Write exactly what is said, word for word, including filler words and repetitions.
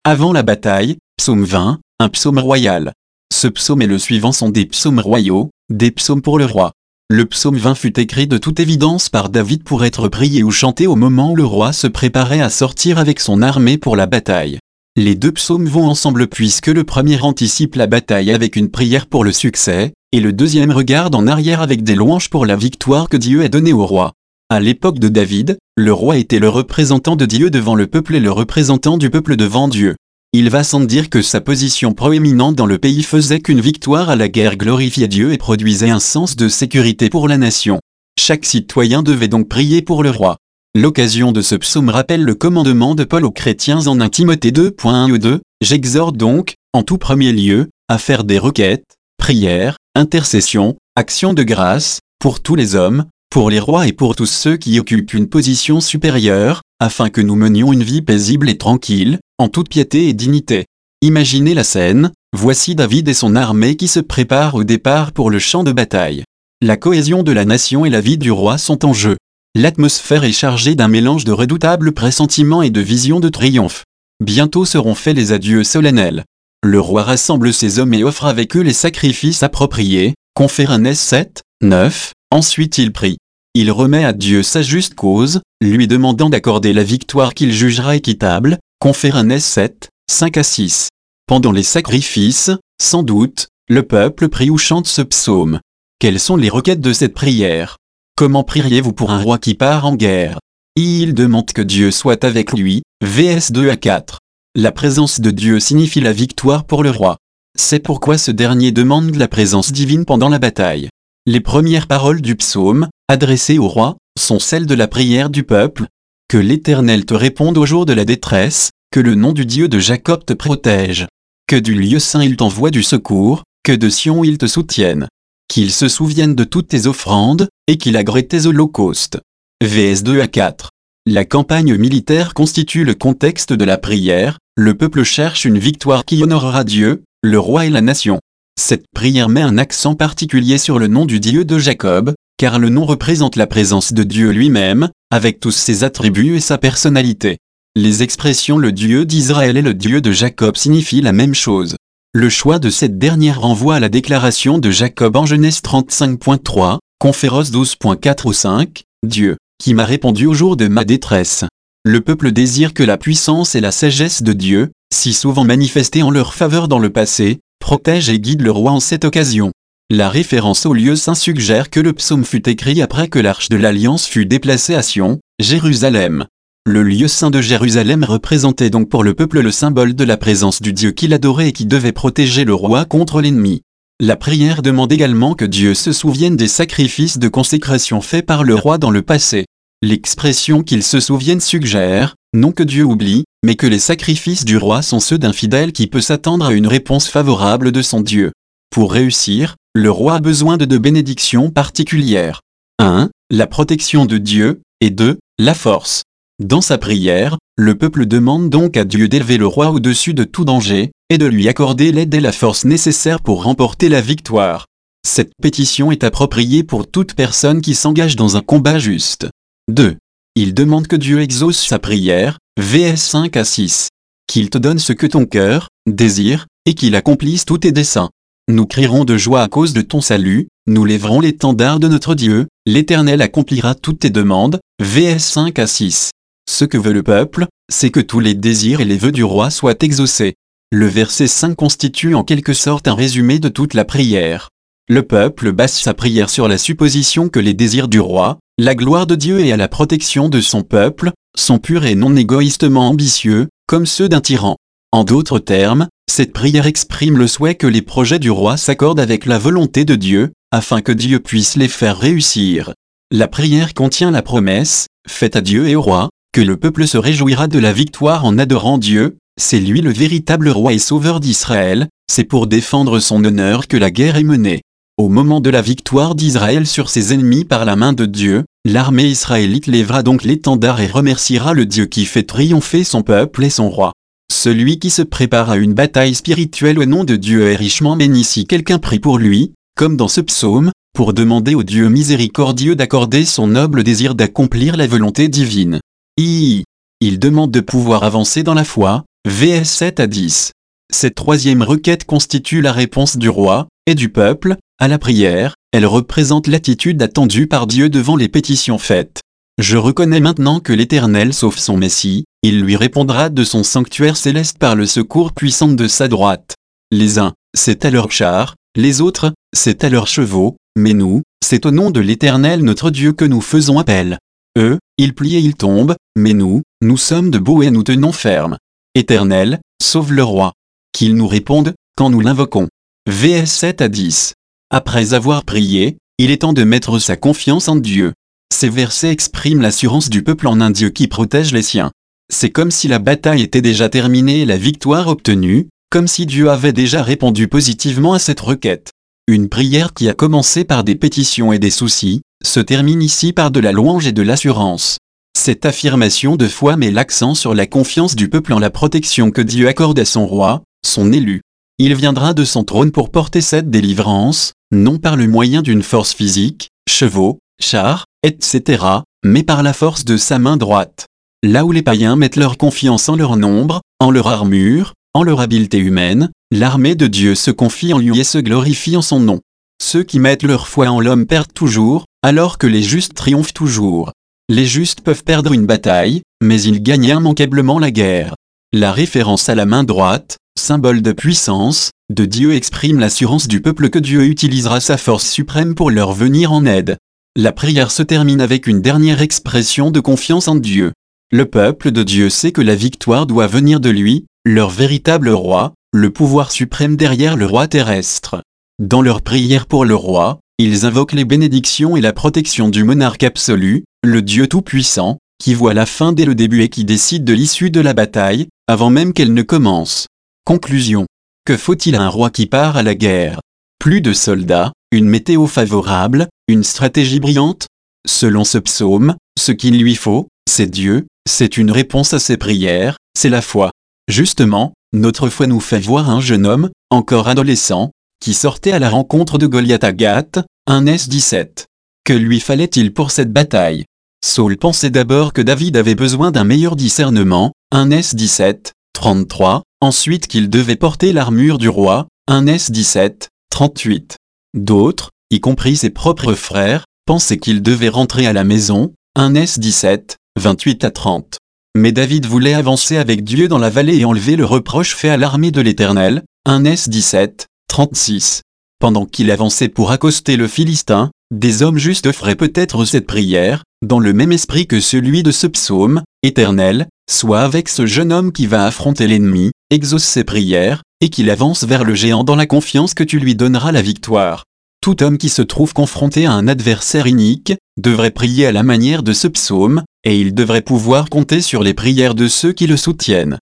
Avant la bataille, psaume vingt, un psaume royal. Ce psaume et le suivant sont des psaumes royaux, des psaumes pour le roi. Le psaume vingt fut écrit de toute évidence par David pour être prié ou chanté au moment où le roi se préparait à sortir avec son armée pour la bataille. Les deux psaumes vont ensemble puisque le premier anticipe la bataille avec une prière pour le succès, et le deuxième regarde en arrière avec des louanges pour la victoire que Dieu a donnée au roi. À l'époque de David, le roi était le représentant de Dieu devant le peuple et le représentant du peuple devant Dieu. Il va sans dire que sa position proéminente dans le pays faisait qu'une victoire à la guerre glorifiait Dieu et produisait un sens de sécurité pour la nation. Chaque citoyen devait donc prier pour le roi. L'occasion de ce psaume rappelle le commandement de Paul aux chrétiens en un Timothée deux point un ou deux, « J'exhorte donc, en tout premier lieu, à faire des requêtes, prières, intercessions, actions de grâce, pour tous les hommes, pour les rois et pour tous ceux qui occupent une position supérieure, afin que nous menions une vie paisible et tranquille, en toute piété et dignité. » Imaginez la scène, voici David et son armée qui se préparent au départ pour le champ de bataille. La cohésion de la nation et la vie du roi sont en jeu. L'atmosphère est chargée d'un mélange de redoutables pressentiments et de visions de triomphe. Bientôt seront faits les adieux solennels. Le roi rassemble ses hommes et offre avec eux les sacrifices appropriés, confère un S sept, neuf, ensuite il prie. Il remet à Dieu sa juste cause, lui demandant d'accorder la victoire qu'il jugera équitable, confère un S sept, cinq à six. Pendant les sacrifices, sans doute, le peuple prie ou chante ce psaume. Quelles sont les requêtes de cette prière? Comment prieriez-vous pour un roi qui part en guerre? Il demande que Dieu soit avec lui, V S deux à quatre. La présence de Dieu signifie la victoire pour le roi. C'est pourquoi ce dernier demande la présence divine pendant la bataille. Les premières paroles du psaume, adressées au roi, sont celles de la prière du peuple. Que l'Éternel te réponde au jour de la détresse, que le nom du Dieu de Jacob te protège. Que du lieu saint il t'envoie du secours, que de Sion il te soutienne. Qu'il se souvienne de toutes tes offrandes, et qu'il agrée tes holocaustes. V S deux à quatre. La campagne militaire constitue le contexte de la prière, le peuple cherche une victoire qui honorera Dieu, le roi et la nation. Cette prière met un accent particulier sur le nom du Dieu de Jacob, car le nom représente la présence de Dieu lui-même, avec tous ses attributs et sa personnalité. Les expressions le Dieu d'Israël et le Dieu de Jacob signifient la même chose. Le choix de cette dernière renvoie à la déclaration de Jacob en Genèse trente-cinq point trois, Conféros douze point quatre ou cinq, Dieu, qui m'a répondu au jour de ma détresse. Le peuple désire que la puissance et la sagesse de Dieu, si souvent manifestées en leur faveur dans le passé, protègent et guident le roi en cette occasion. La référence au lieu saint suggère que le psaume fut écrit après que l'arche de l'Alliance fut déplacée à Sion, Jérusalem. Le lieu saint de Jérusalem représentait donc pour le peuple le symbole de la présence du Dieu qu'il adorait et qui devait protéger le roi contre l'ennemi. La prière demande également que Dieu se souvienne des sacrifices de consécration faits par le roi dans le passé. L'expression qu'il se souvienne suggère, non que Dieu oublie, mais que les sacrifices du roi sont ceux d'un fidèle qui peut s'attendre à une réponse favorable de son Dieu. Pour réussir, le roi a besoin de deux bénédictions particulières. un. La protection de Dieu, et deux. La force. Dans sa prière, le peuple demande donc à Dieu d'élever le roi au-dessus de tout danger, et de lui accorder l'aide et la force nécessaires pour remporter la victoire. Cette pétition est appropriée pour toute personne qui s'engage dans un combat juste. deux. Il demande que Dieu exauce sa prière, V S cinq à six. Qu'il te donne ce que ton cœur désire, et qu'il accomplisse tous tes desseins. Nous crierons de joie à cause de ton salut, nous lèverons l'étendard de notre Dieu, l'Éternel accomplira toutes tes demandes, V S cinq à six. Ce que veut le peuple, c'est que tous les désirs et les vœux du roi soient exaucés. Le verset cinq constitue en quelque sorte un résumé de toute la prière. Le peuple base sa prière sur la supposition que les désirs du roi, la gloire de Dieu et à la protection de son peuple, sont purs et non égoïstement ambitieux, comme ceux d'un tyran. En d'autres termes, cette prière exprime le souhait que les projets du roi s'accordent avec la volonté de Dieu, afin que Dieu puisse les faire réussir. La prière contient la promesse, faite à Dieu et au roi, que le peuple se réjouira de la victoire en adorant Dieu, c'est lui le véritable roi et sauveur d'Israël, c'est pour défendre son honneur que la guerre est menée. Au moment de la victoire d'Israël sur ses ennemis par la main de Dieu, l'armée israélite lèvera donc l'étendard et remerciera le Dieu qui fait triompher son peuple et son roi. Celui qui se prépare à une bataille spirituelle au nom de Dieu est richement béni si quelqu'un prie pour lui, comme dans ce psaume, pour demander au Dieu miséricordieux d'accorder son noble désir d'accomplir la volonté divine. I. Il demande de pouvoir avancer dans la foi, V S sept à dix. Cette troisième requête constitue la réponse du roi, et du peuple, à la prière. Elle représente l'attitude attendue par Dieu devant les pétitions faites. Je reconnais maintenant que l'Éternel sauve son Messie, il lui répondra de son sanctuaire céleste par le secours puissant de sa droite. Les uns, c'est à leurs chars, les autres, c'est à leurs chevaux, mais nous, c'est au nom de l'Éternel notre Dieu que nous faisons appel. Eux, ils plient et ils tombent, mais nous, nous sommes debout et nous tenons ferme. Éternel, sauve le roi. Qu'il nous réponde, quand nous l'invoquons. V S sept à dix. Après avoir prié, il est temps de mettre sa confiance en Dieu. Ces versets expriment l'assurance du peuple en un Dieu qui protège les siens. C'est comme si la bataille était déjà terminée et la victoire obtenue, comme si Dieu avait déjà répondu positivement à cette requête. Une prière qui a commencé par des pétitions et des soucis, se termine ici par de la louange et de l'assurance. Cette affirmation de foi met l'accent sur la confiance du peuple en la protection que Dieu accorde à son roi, son élu. Il viendra de son trône pour porter cette délivrance, non par le moyen d'une force physique, chevaux, chars, et cetera, mais par la force de sa main droite. Là où les païens mettent leur confiance en leur nombre, en leur armure, en leur habileté humaine, l'armée de Dieu se confie en lui et se glorifie en son nom. Ceux qui mettent leur foi en l'homme perdent toujours, alors que les justes triomphent toujours. Les justes peuvent perdre une bataille, mais ils gagnent immanquablement la guerre. La référence à la main droite, symbole de puissance, de Dieu exprime l'assurance du peuple que Dieu utilisera sa force suprême pour leur venir en aide. La prière se termine avec une dernière expression de confiance en Dieu. Le peuple de Dieu sait que la victoire doit venir de lui, leur véritable roi, le pouvoir suprême derrière le roi terrestre. Dans leur prière pour le roi, ils invoquent les bénédictions et la protection du monarque absolu, le Dieu tout-puissant, qui voit la fin dès le début et qui décide de l'issue de la bataille, avant même qu'elle ne commence. Conclusion. Que faut-il à un roi qui part à la guerre? Plus de soldats, une météo favorable, une stratégie brillante? Selon ce psaume, ce qu'il lui faut, c'est Dieu, c'est une réponse à ses prières, c'est la foi. Justement, notre foi nous fait voir un jeune homme, encore adolescent, qui sortait à la rencontre de Goliath à Gath, un S dix-sept. Que lui fallait-il pour cette bataille? Saul pensait d'abord que David avait besoin d'un meilleur discernement, un S dix-sept, trente-trois, ensuite qu'il devait porter l'armure du roi, un S dix-sept, trente-huit. D'autres, y compris ses propres frères, pensaient qu'il devait rentrer à la maison, un S dix-sept, vingt-huit à trente. Mais David voulait avancer avec Dieu dans la vallée et enlever le reproche fait à l'armée de l'Éternel, un S dix-sept, trente-six. Pendant qu'il avançait pour accoster le Philistin, des hommes justes feraient peut-être cette prière, dans le même esprit que celui de ce psaume, Éternel, sois avec ce jeune homme qui va affronter l'ennemi, exauce ses prières, et qu'il avance vers le géant dans la confiance que tu lui donneras la victoire. Tout homme qui se trouve confronté à un adversaire inique, devrait prier à la manière de ce psaume, et il devrait pouvoir compter sur les prières de ceux qui le soutiennent.